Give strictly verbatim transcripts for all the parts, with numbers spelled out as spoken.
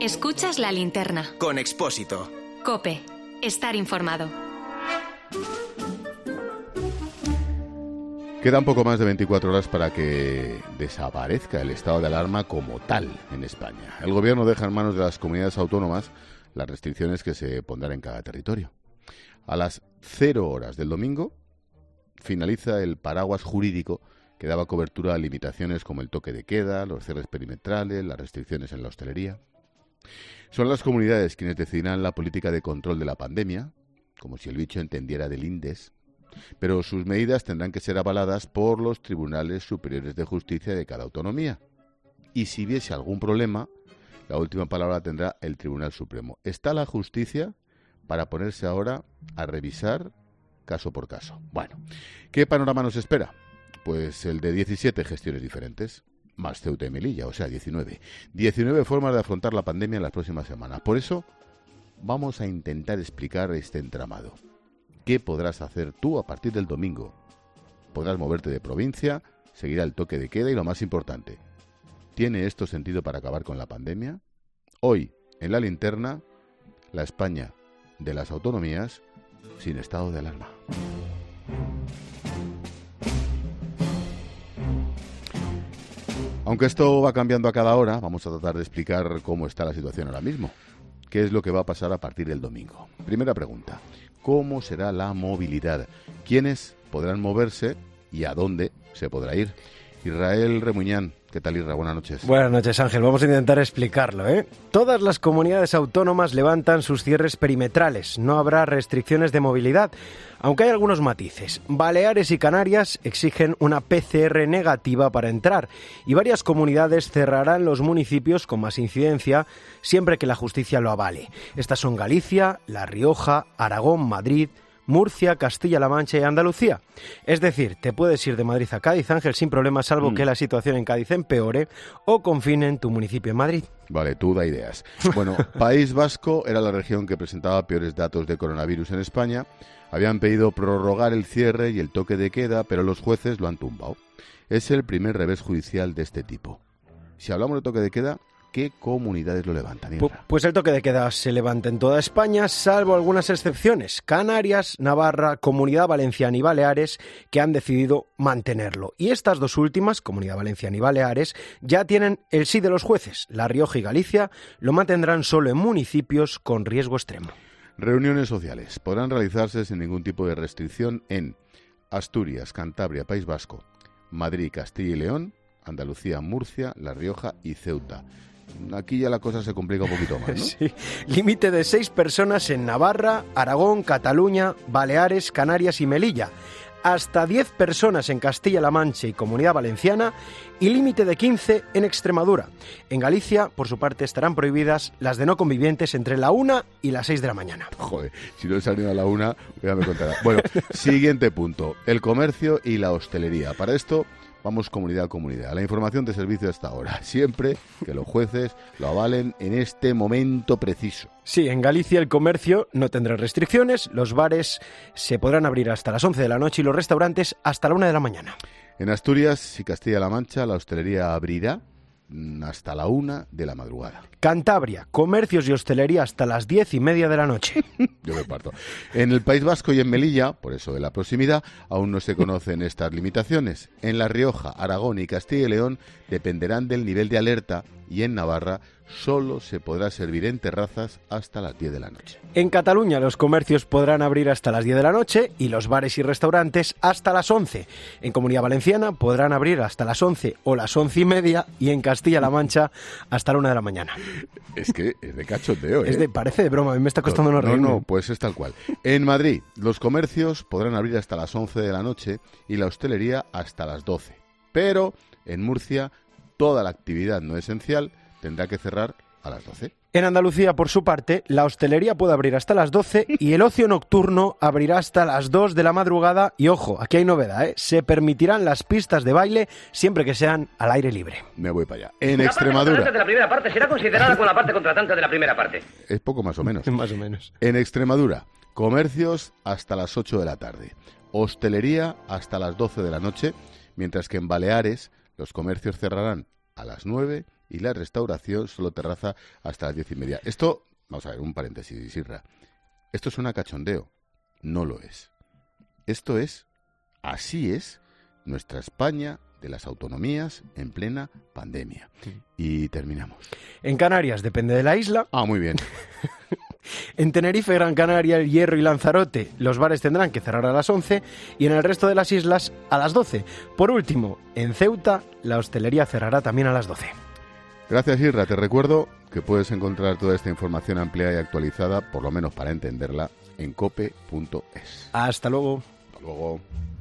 Escuchas La Linterna. Con Expósito. COPE. Estar informado. Quedan poco más de veinticuatro horas para que desaparezca el estado de alarma como tal en España. El gobierno deja en manos de las comunidades autónomas las restricciones que se pondrán en cada territorio. A las cero horas del domingo finaliza el paraguas jurídico que daba cobertura a limitaciones como el toque de queda, los cierres perimetrales, las restricciones en la hostelería. Son las comunidades quienes decidirán la política de control de la pandemia, como si el bicho entendiera del INDES, pero sus medidas tendrán que ser avaladas por los tribunales superiores de justicia de cada autonomía. Y si hubiese algún problema, la última palabra tendrá el Tribunal Supremo. Está la justicia para ponerse ahora a revisar caso por caso. Bueno, ¿qué panorama nos espera? Pues el de diecisiete gestiones diferentes, más Ceuta y Melilla, o sea, diecinueve. diecinueve formas de afrontar la pandemia en las próximas semanas. Por eso, vamos a intentar explicar este entramado. ¿Qué podrás hacer tú a partir del domingo? Podrás moverte de provincia, seguirá el toque de queda y lo más importante, ¿tiene esto sentido para acabar con la pandemia? Hoy, en La Linterna, la España de las autonomías sin estado de alarma. Aunque esto va cambiando a cada hora, vamos a tratar de explicar cómo está la situación ahora mismo. ¿Qué es lo que va a pasar a partir del domingo? Primera pregunta, ¿cómo será la movilidad? ¿Quiénes podrán moverse y a dónde se podrá ir? Israel Remuñán, ¿qué tal, Isra? Buenas noches. Buenas noches, Ángel. Vamos a intentar explicarlo, ¿eh? Todas las comunidades autónomas levantan sus cierres perimetrales. No habrá restricciones de movilidad, aunque hay algunos matices. Baleares y Canarias exigen una P C R negativa para entrar y varias comunidades cerrarán los municipios con más incidencia siempre que la justicia lo avale. Estas son Galicia, La Rioja, Aragón, Madrid, Murcia, Castilla-La Mancha y Andalucía. Es decir, te puedes ir de Madrid a Cádiz, Ángel, sin problema, salvo mm. que la situación en Cádiz empeore o confinen tu municipio en Madrid. Vale, tú da ideas. Bueno, País Vasco era la región que presentaba peores datos de coronavirus en España. Habían pedido prorrogar el cierre y el toque de queda, pero los jueces lo han tumbado. Es el primer revés judicial de este tipo. Si hablamos de toque de queda, ¿qué comunidades lo levantan? Pu- pues el toque de queda se levanta en toda España, salvo algunas excepciones. Canarias, Navarra, Comunidad Valenciana y Baleares, que han decidido mantenerlo. Y estas dos últimas, Comunidad Valenciana y Baleares, ya tienen el sí de los jueces. La Rioja y Galicia lo mantendrán solo en municipios con riesgo extremo. Reuniones sociales podrán realizarse sin ningún tipo de restricción en Asturias, Cantabria, País Vasco, Madrid, Castilla y León, Andalucía, Murcia, La Rioja y Ceuta. Aquí ya la cosa se complica un poquito más, ¿no? Sí. Límite de seis personas en Navarra, Aragón, Cataluña, Baleares, Canarias y Melilla. Hasta diez personas en Castilla-La Mancha y Comunidad Valenciana y límite de quince en Extremadura. En Galicia, por su parte, estarán prohibidas las de no convivientes entre la una y las seis de la mañana. Joder, si no he salido a la una, ya me contará. Bueno, siguiente punto, el comercio y la hostelería. Para esto vamos comunidad a comunidad. La información de servicio hasta ahora. Siempre que los jueces lo avalen en este momento preciso. Sí, en Galicia el comercio no tendrá restricciones, los bares se podrán abrir hasta las once de la noche y los restaurantes hasta la una de la mañana. En Asturias y Castilla-La Mancha la hostelería abrirá hasta la una de la madrugada. Cantabria, comercios y hostelería hasta las diez y media de la noche. Yo me parto. En el País Vasco y en Melilla, por eso de la proximidad, aún no se conocen estas limitaciones. En La Rioja, Aragón y Castilla y León dependerán del nivel de alerta y en Navarra solo se podrá servir en terrazas hasta las diez de la noche. En Cataluña los comercios podrán abrir hasta las diez de la noche y los bares y restaurantes hasta las once. En Comunidad Valenciana podrán abrir hasta las once o las once y media y en Castilla-La Mancha hasta la una de la mañana. Es que es de cachondeo, ¿eh? Es de, parece de broma, a mí me está costando no, no reírme. No, no, pues es tal cual. En Madrid los comercios podrán abrir hasta las once de la noche y la hostelería hasta las doce. Pero en Murcia toda la actividad no esencial tendrá que cerrar a las doce. En Andalucía, por su parte, la hostelería puede abrir hasta las doce y el ocio nocturno abrirá hasta las dos de la madrugada. Y ojo, aquí hay novedad, ¿eh? Se permitirán las pistas de baile siempre que sean al aire libre. Me voy para allá. En la Extremadura... parte de la primera parte será considerada como la parte contratante de la primera parte. Es poco más o menos. Más o menos. En Extremadura, comercios hasta las ocho de la tarde. Hostelería hasta las doce de la noche, mientras que en Baleares los comercios cerrarán a las nueve y la restauración solo terraza hasta las diez y media. Esto, vamos a ver, un paréntesis, Isra. Esto suena cachondeo. No lo es. Esto es, así es, nuestra España de las autonomías en plena pandemia. Sí. Y terminamos. En Canarias depende de la isla. Ah, muy bien. En Tenerife, Gran Canaria, El Hierro y Lanzarote los bares tendrán que cerrar a las once y en el resto de las islas a las doce. Por último, en Ceuta la hostelería cerrará también a las doce. Gracias, Isra. Te recuerdo que puedes encontrar toda esta información ampliada y actualizada, por lo menos para entenderla, en cope punto es. Hasta luego. Hasta luego.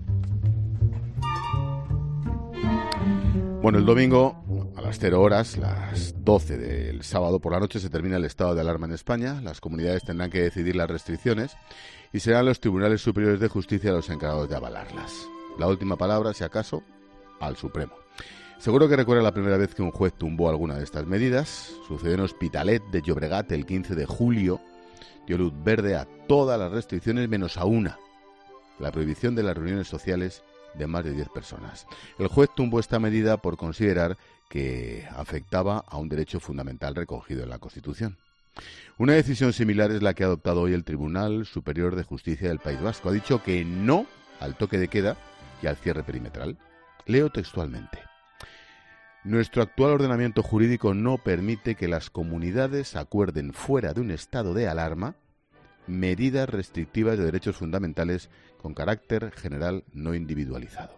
Bueno, el domingo a las cero horas, las doce del sábado por la noche, se termina el estado de alarma en España. Las comunidades tendrán que decidir las restricciones y serán los tribunales superiores de justicia los encargados de avalarlas. La última palabra, si acaso, al Supremo. Seguro que recuerda la primera vez que un juez tumbó alguna de estas medidas. Sucedió en Hospitalet de Llobregat el quince de julio. Dio luz verde a todas las restricciones menos a una: la prohibición de las reuniones sociales de más de diez personas. El juez tumbó esta medida por considerar que afectaba a un derecho fundamental recogido en la Constitución. Una decisión similar es la que ha adoptado hoy el Tribunal Superior de Justicia del País Vasco. Ha dicho que no al toque de queda y al cierre perimetral. Leo textualmente: nuestro actual ordenamiento jurídico no permite que las comunidades acuerden fuera de un estado de alarma medidas restrictivas de derechos fundamentales con carácter general no individualizado.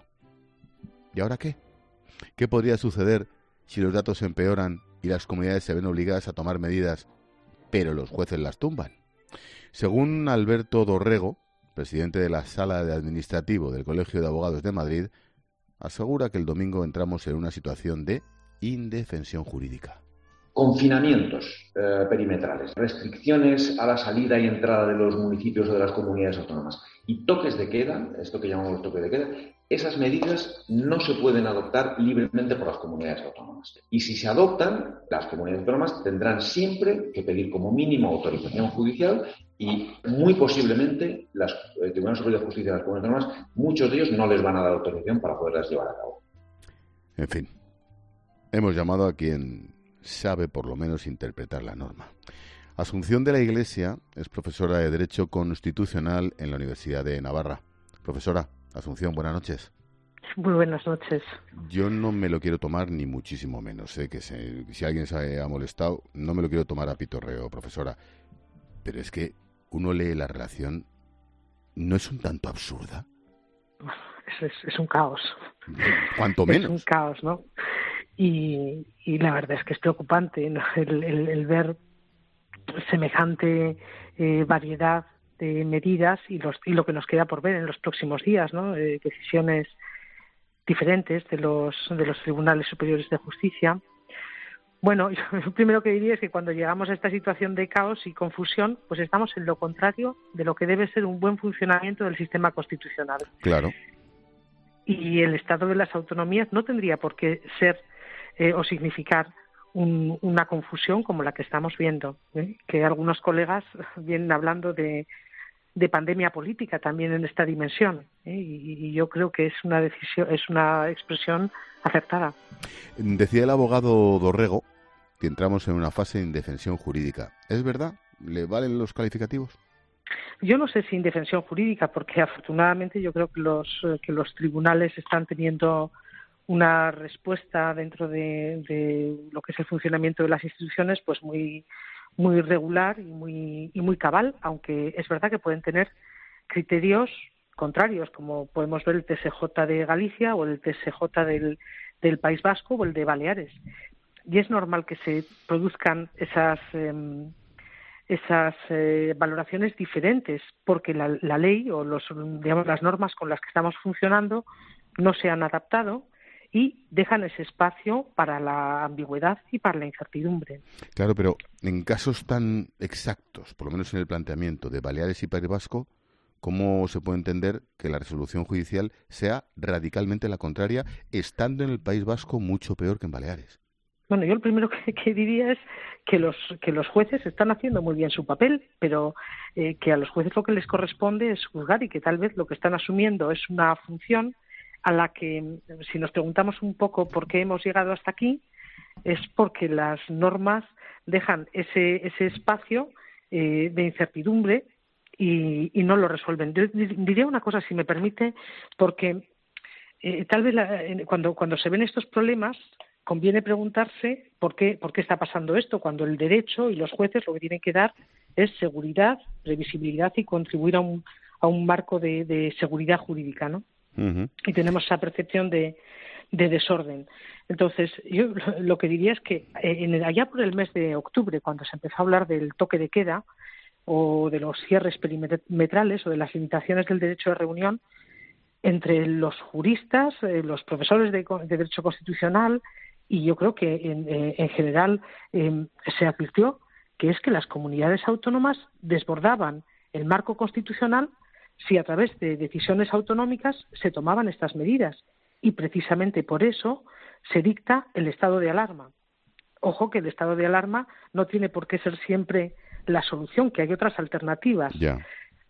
¿Y ahora qué? ¿Qué podría suceder si los datos empeoran y las comunidades se ven obligadas a tomar medidas, pero los jueces las tumban? Según Alberto Dorrego, presidente de la Sala de Administrativo del Colegio de Abogados de Madrid, asegura que el domingo entramos en una situación de indefensión jurídica. Confinamientos eh, perimetrales, restricciones a la salida y entrada de los municipios o de las comunidades autónomas y toques de queda, esto que llamamos toque de queda, esas medidas no se pueden adoptar libremente por las comunidades autónomas. Y si se adoptan, las comunidades autónomas tendrán siempre que pedir como mínimo autorización judicial y muy posiblemente las eh, tribunales superiores de justicia de las comunidades autónomas, muchos de ellos no les van a dar autorización para poderlas llevar a cabo. En fin, hemos llamado a quien sabe por lo menos interpretar la norma. Asunción de la Iglesia es profesora de Derecho Constitucional en la Universidad de Navarra. Profesora Asunción, buenas noches. Muy buenas noches. Yo no me lo quiero tomar ni muchísimo menos, ¿eh? que se, si alguien se ha molestado, no me lo quiero tomar a pitorreo, profesora. Pero es que uno lee la relación, ¿no es un tanto absurda? Es, es, es un caos. Cuanto menos. Es un caos, ¿no? Y, y la verdad es que es preocupante, ¿no? el, el, el ver semejante eh, variedad de medidas y, los, y lo que nos queda por ver en los próximos días, ¿no? Eh, decisiones diferentes de los de los tribunales superiores de justicia. Bueno, lo primero que diría es que cuando llegamos a esta situación de caos y confusión, pues estamos en lo contrario de lo que debe ser un buen funcionamiento del sistema constitucional. Claro. Y el estado de las autonomías no tendría por qué ser eh, o significar un, una confusión como la que estamos viendo, ¿eh? Que algunos colegas vienen hablando de, de pandemia política también en esta dimensión, ¿eh? y, y yo creo que es una decisión, es una expresión acertada. Decía el abogado Dorrego que entramos en una fase de indefensión jurídica. ¿Es verdad? ¿Le valen los calificativos? Yo no sé si indefensión jurídica, porque afortunadamente yo creo que los que los tribunales están teniendo una respuesta dentro de, de lo que es el funcionamiento de las instituciones, pues muy muy regular y muy y muy cabal, aunque es verdad que pueden tener criterios contrarios, como podemos ver el T S J de Galicia o el T S J del, del País Vasco o el de Baleares. Y es normal que se produzcan esas eh, esas eh, valoraciones diferentes, porque la, la ley o los digamos las normas con las que estamos funcionando no se han adaptado y dejan ese espacio para la ambigüedad y para la incertidumbre. Claro, pero en casos tan exactos, por lo menos en el planteamiento de Baleares y País Vasco, ¿cómo se puede entender que la resolución judicial sea radicalmente la contraria, estando en el País Vasco mucho peor que en Baleares? Bueno, yo lo primero que, que diría es que los que los jueces están haciendo muy bien su papel, pero eh, que a los jueces lo que les corresponde es juzgar y que tal vez lo que están asumiendo es una función a la que, si nos preguntamos un poco por qué hemos llegado hasta aquí, es porque las normas dejan ese, ese espacio eh, de incertidumbre y, y no lo resuelven. Yo diría una cosa, si me permite, porque eh, tal vez la, cuando, cuando se ven estos problemas conviene preguntarse por qué, por qué está pasando esto, cuando el derecho y los jueces lo que tienen que dar es seguridad, previsibilidad y contribuir a un, a un marco de, de seguridad jurídica, ¿no? Uh-huh. Y tenemos esa percepción de, de desorden. Entonces, yo lo que diría es que en el, allá por el mes de octubre, cuando se empezó a hablar del toque de queda o de los cierres perimetrales o de las limitaciones del derecho de reunión, entre los juristas, eh, los profesores de, de Derecho Constitucional, y yo creo que en, en general eh, se advirtió que es que las comunidades autónomas desbordaban el marco constitucional si a través de decisiones autonómicas se tomaban estas medidas. Y precisamente por eso se dicta el estado de alarma. Ojo que el estado de alarma no tiene por qué ser siempre la solución, que hay otras alternativas. Yeah.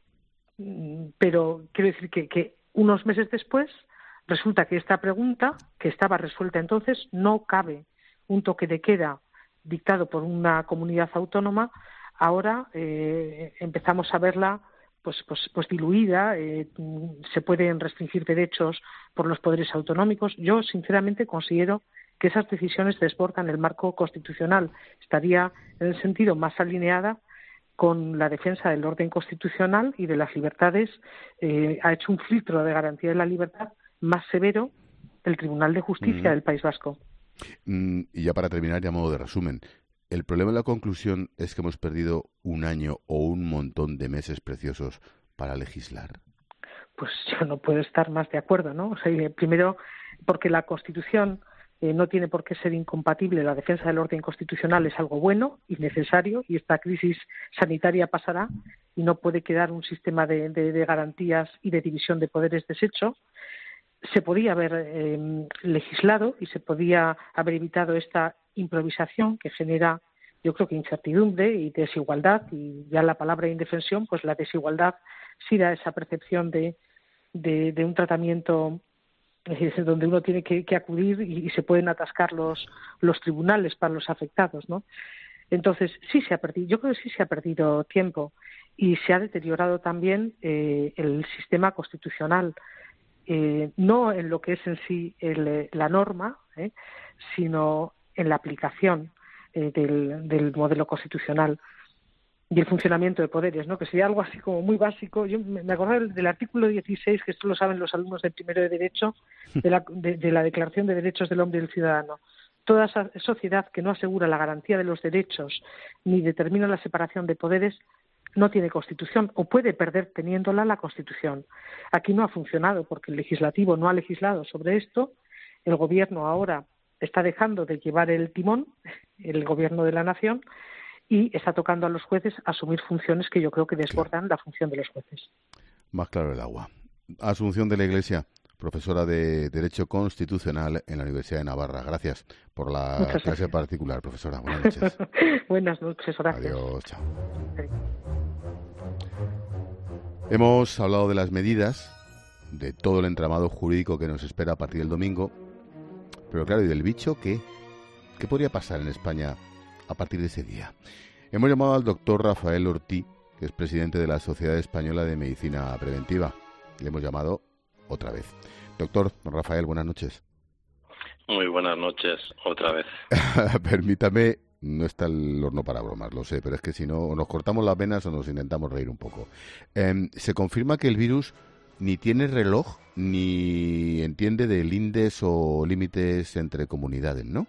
Pero quiero decir que, que unos meses después resulta que esta pregunta, que estaba resuelta entonces, no cabe un toque de queda dictado por una comunidad autónoma. Ahora eh, empezamos a verla pues pues pues diluida, eh, se pueden restringir derechos por los poderes autonómicos. Yo sinceramente considero que esas decisiones desbordan el marco constitucional. Estaría en el sentido más alineada con la defensa del orden constitucional y de las libertades. Eh, ha hecho un filtro de garantía de la libertad más severo el Tribunal de Justicia mm. del País Vasco. Mm, y ya para terminar, ya a modo de resumen, el problema de la conclusión es que hemos perdido un año o un montón de meses preciosos para legislar. Pues yo no puedo estar más de acuerdo, ¿no? O sea, primero, porque la Constitución eh, no tiene por qué ser incompatible. La defensa del orden constitucional es algo bueno y necesario, y esta crisis sanitaria pasará y no puede quedar un sistema de, de, de garantías y de división de poderes deshecho. Se podía haber eh, legislado y se podía haber evitado esta improvisación que genera, yo creo que incertidumbre y desigualdad, y ya la palabra indefensión, pues la desigualdad sí da esa percepción de, de, de un tratamiento eh, donde uno tiene que, que acudir y, y se pueden atascar los, los tribunales para los afectados, ¿no? Entonces sí se ha perdido, yo creo que sí se ha perdido tiempo y se ha deteriorado también eh, el sistema constitucional. Eh, no en lo que es en sí el, la norma, eh, sino en la aplicación eh, del, del modelo constitucional y el funcionamiento de poderes, ¿no? Que sería algo así como muy básico. Yo me acuerdo del, del artículo dieciséis, que esto lo saben los alumnos del primero de Derecho, de la, de, de la Declaración de Derechos del Hombre y del Ciudadano. Toda esa sociedad que no asegura la garantía de los derechos ni determina la separación de poderes no tiene Constitución, o puede perder teniéndola la Constitución. Aquí no ha funcionado porque el legislativo no ha legislado sobre esto. El Gobierno ahora está dejando de llevar el timón, el Gobierno de la Nación, y está tocando a los jueces asumir funciones que yo creo que desbordan claro. la función de los jueces. Más claro el agua. Asunción de la Iglesia, profesora de Derecho Constitucional en la Universidad de Navarra. Gracias por la Muchas clase gracias. particular, profesora. Buenas noches. Buenas noches, gracias. Adiós, chao. Sí. Hemos hablado de las medidas, de todo el entramado jurídico que nos espera a partir del domingo, pero claro, ¿y del bicho qué? ¿Qué podría pasar en España a partir de ese día? Hemos llamado al doctor Rafael Ortí, que es presidente de la Sociedad Española de Medicina Preventiva. Le hemos llamado otra vez. Doctor Rafael, buenas noches. Muy buenas noches, otra vez. Permítame, no está el horno para bromas, lo sé, pero es que si no, o nos cortamos las venas o nos intentamos reír un poco. Eh, se confirma que el virus ni tiene reloj ni entiende de lindes o límites entre comunidades, ¿no?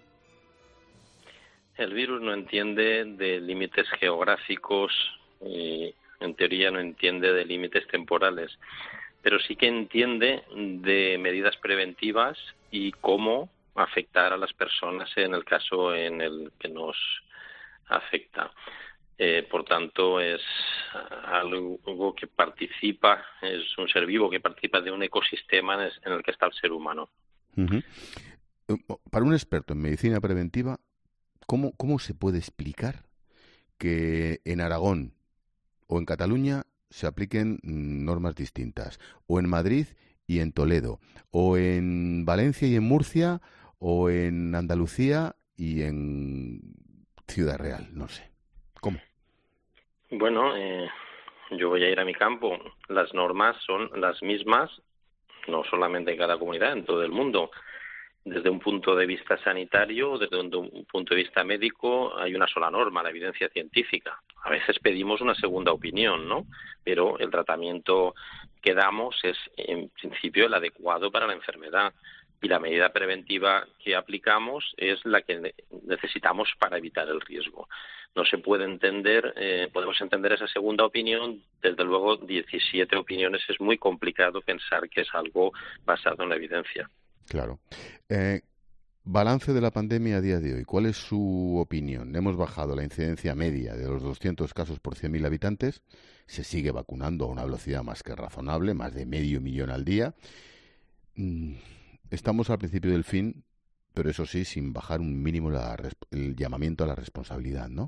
El virus no entiende de límites geográficos y en teoría no entiende de límites temporales, pero sí que entiende de medidas preventivas y cómo afectar a las personas en el caso en el que nos afecta. Eh, por tanto, es algo que participa, es un ser vivo que participa de un ecosistema en el que está el ser humano. Uh-huh. Para un experto en medicina preventiva, ¿cómo, cómo se puede explicar que en Aragón o en Cataluña se apliquen normas distintas, o en Madrid y en Toledo, o en Valencia y en Murcia, o en Andalucía y en Ciudad Real? No sé. ¿Cómo? Bueno, eh, yo voy a ir a mi campo. Las normas son las mismas, no solamente en cada comunidad, en todo el mundo. Desde un punto de vista sanitario, desde un punto de vista médico, hay una sola norma, la evidencia científica. A veces pedimos una segunda opinión, ¿no? Pero el tratamiento que damos es, en principio, el adecuado para la enfermedad. Y la medida preventiva que aplicamos es la que necesitamos para evitar el riesgo. No se puede entender, eh, podemos entender esa segunda opinión, desde luego diecisiete opiniones, es muy complicado pensar que es algo basado en la evidencia. Claro. Eh, balance de la pandemia a día de hoy. ¿Cuál es su opinión? Hemos bajado la incidencia media de los doscientos casos por cien mil habitantes. Se sigue vacunando a una velocidad más que razonable, más de medio millón al día. Mm, estamos al principio del fin, pero eso sí, sin bajar un mínimo la, el llamamiento a la responsabilidad, ¿no?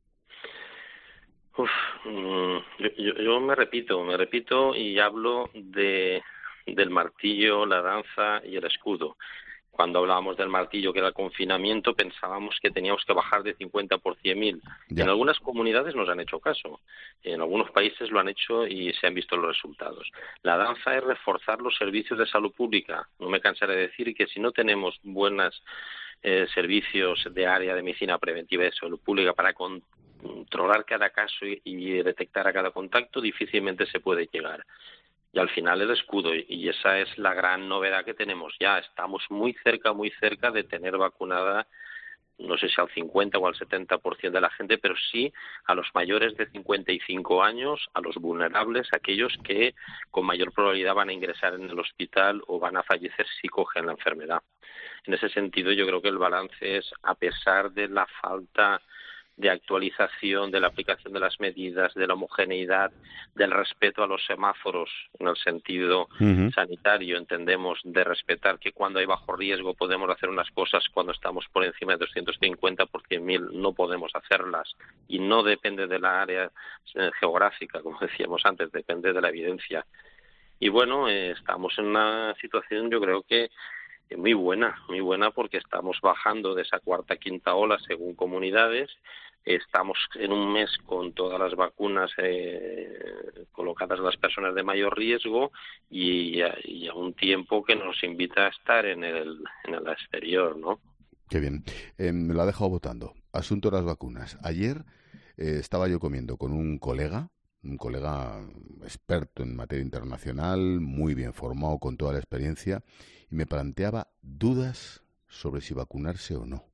Uf, mm, yo, yo, yo me repito, me repito y hablo de... del martillo, la danza y el escudo. Cuando hablábamos del martillo, que era el confinamiento, pensábamos que teníamos que bajar de cincuenta por cien mil. En algunas comunidades nos han hecho caso, en algunos países lo han hecho y se han visto los resultados. La danza es reforzar los servicios de salud pública. No me cansaré de decir que si no tenemos buenos eh, servicios de área de medicina preventiva y de salud pública para controlar cada caso y, y detectar a cada contacto, difícilmente se puede llegar. Y al final el escudo, y esa es la gran novedad que tenemos ya. Estamos muy cerca, muy cerca de tener vacunada, no sé si al cincuenta o al setenta por ciento de la gente, pero sí a los mayores de cincuenta y cinco años, a los vulnerables, aquellos que con mayor probabilidad van a ingresar en el hospital o van a fallecer si cogen la enfermedad. En ese sentido, yo creo que el balance es, a pesar de la falta de actualización, de la aplicación de las medidas, de la homogeneidad, del respeto a los semáforos en el sentido uh-huh. sanitario, entendemos de respetar que cuando hay bajo riesgo podemos hacer unas cosas, cuando estamos por encima de doscientos cincuenta por cien mil no podemos hacerlas, y no depende de la área geográfica, como decíamos antes, depende de la evidencia. Y bueno, eh, estamos en una situación, yo creo que muy buena, muy buena, porque estamos bajando de esa cuarta, quinta ola según comunidades. Estamos en un mes con todas las vacunas eh, colocadas a las personas de mayor riesgo y a, y a un tiempo que nos invita a estar en el, en el exterior, ¿no? Qué bien. Eh, me lo ha dejado votando. Asunto de las vacunas. Ayer eh, estaba yo comiendo con un colega, un colega experto en materia internacional, muy bien formado, con toda la experiencia, y me planteaba dudas sobre si vacunarse o no.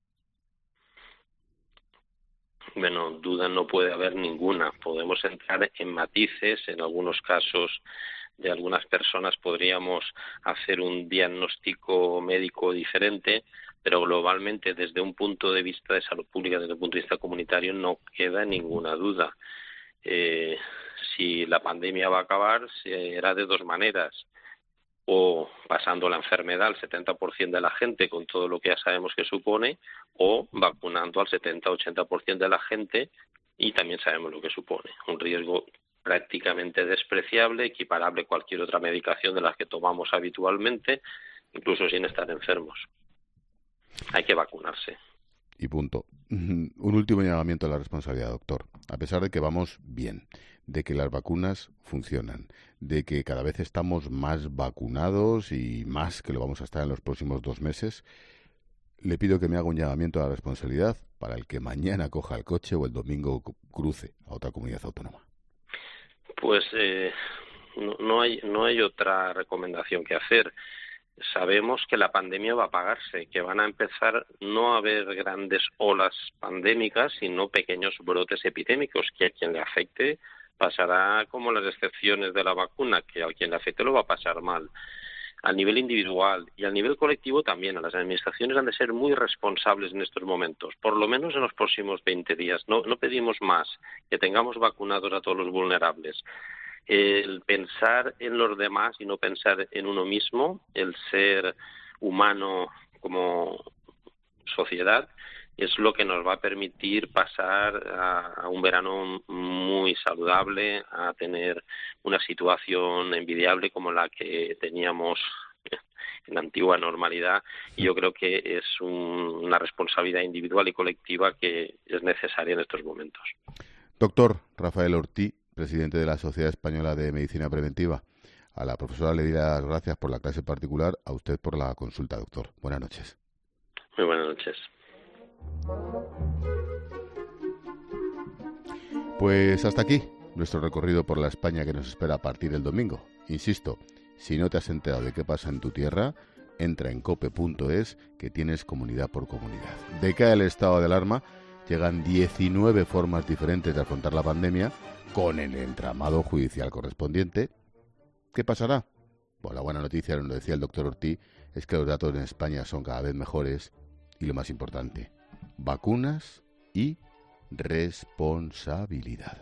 Bueno, duda no puede haber ninguna. Podemos entrar en matices. En algunos casos de algunas personas podríamos hacer un diagnóstico médico diferente, pero globalmente, desde un punto de vista de salud pública, desde un punto de vista comunitario, no queda ninguna duda. Eh, si la pandemia va a acabar, será de dos maneras: o pasando la enfermedad al setenta por ciento de la gente con todo lo que ya sabemos que supone, o vacunando al setenta a ochenta por ciento de la gente, y también sabemos lo que supone. Un riesgo prácticamente despreciable, equiparable a cualquier otra medicación de las que tomamos habitualmente, incluso sin estar enfermos. Hay que vacunarse. Y punto. Un último llamamiento a la responsabilidad, doctor. A pesar de que vamos bien, de que las vacunas funcionan, de que cada vez estamos más vacunados y más que lo vamos a estar en los próximos dos meses, le pido que me haga un llamamiento a la responsabilidad para el que mañana coja el coche o el domingo cruce a otra comunidad autónoma. Pues eh, no, no hay no hay otra recomendación que hacer. Sabemos que la pandemia va a apagarse, que van a empezar no a haber grandes olas pandémicas, sino pequeños brotes epidémicos, que a quien le afecte pasará como las excepciones de la vacuna, que a quien le afecte lo va a pasar mal. A nivel individual y a nivel colectivo también, a las administraciones han de ser muy responsables en estos momentos, por lo menos en los próximos veinte días. No, no pedimos más, que tengamos vacunados a todos los vulnerables. El pensar en los demás y no pensar en uno mismo, el ser humano como sociedad, es lo que nos va a permitir pasar a, a un verano muy saludable, a tener una situación envidiable como la que teníamos en la antigua normalidad, y yo creo que es un, una responsabilidad individual y colectiva que es necesaria en estos momentos. Doctor Rafael Ortí, presidente de la Sociedad Española de Medicina Preventiva. A la profesora le doy las gracias por la clase particular, a usted por la consulta, doctor. Buenas noches. Muy buenas noches. Pues hasta aquí nuestro recorrido por la España que nos espera a partir del domingo. Insisto, si no te has enterado de qué pasa en tu tierra, entra en cope punto es, que tienes comunidad por comunidad. Decae el estado de alarma, llegan diecinueve formas diferentes de afrontar la pandemia, con el entramado judicial correspondiente. ¿Qué pasará? Bueno, la buena noticia, lo decía el doctor Ortí, es que los datos en España son cada vez mejores y lo más importante, vacunas y responsabilidad.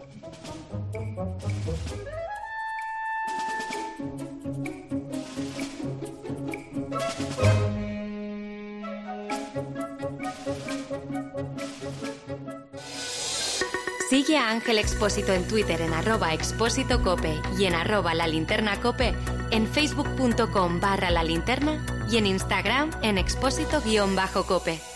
Sigue a Ángel Expósito en Twitter en arroba expósito cope y en arroba la linterna cope, en facebook punto com barra la linterna y en Instagram en expósito guión bajo cope.